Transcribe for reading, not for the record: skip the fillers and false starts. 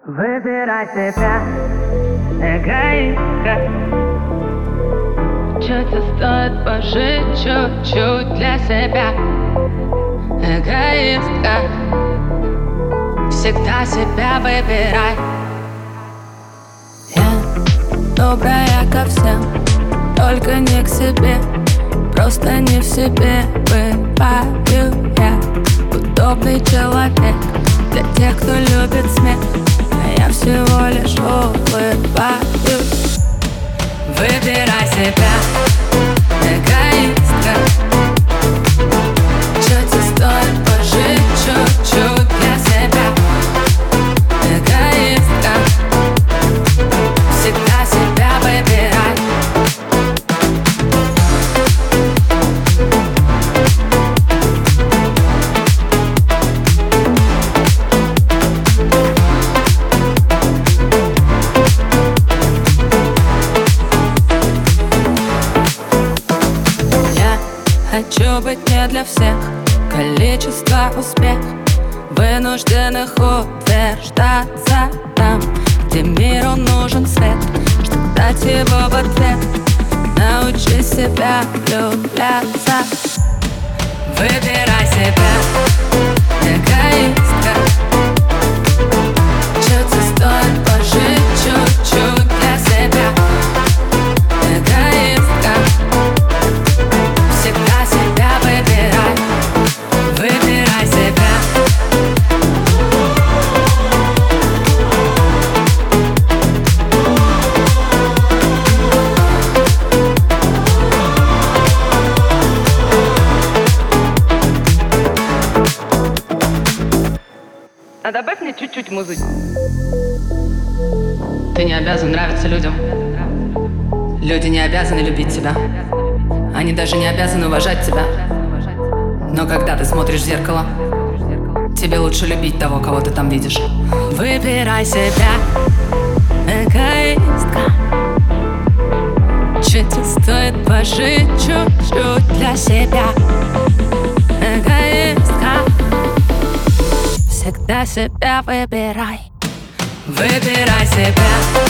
Выбирай себя, эгоистка. Чё тебе стоит пожить чуть-чуть для себя? Эгоистка. Всегда себя выбирай. Я добрая ко всем, только не к себе. Просто не в себе бываю я. Удобный человек для тех, кто любит смех, а я всего лишь улыбаюсь. Выбирай себя, эгоистка. Чё тебе стоит пожить чуть-чуть для себя? Эгоистка. Всегда себя выбирай. Хочу быть не для всех, количество успех вынужденных утверждаться там, где миру нужен свет, чтобы дать его в ответ. Научи себя влюбляться. Выбирай себя, эгоистка. Чё тебе стоит пожить чуть-чуть для себя? Эгоистка. Всегда себя выбирай. Выбирай себя. А добавь мне чуть-чуть музыки. Ты не обязан нравиться людям. Люди не обязаны любить тебя. Они даже не обязаны уважать тебя. Но когда ты смотришь в зеркало, тебе лучше любить того, кого ты там видишь. Выбирай себя, эгоистка. Чё тебе стоит пожить чуть-чуть для себя? Эгоистка. Всегда себя выбирай. Выбирай себя.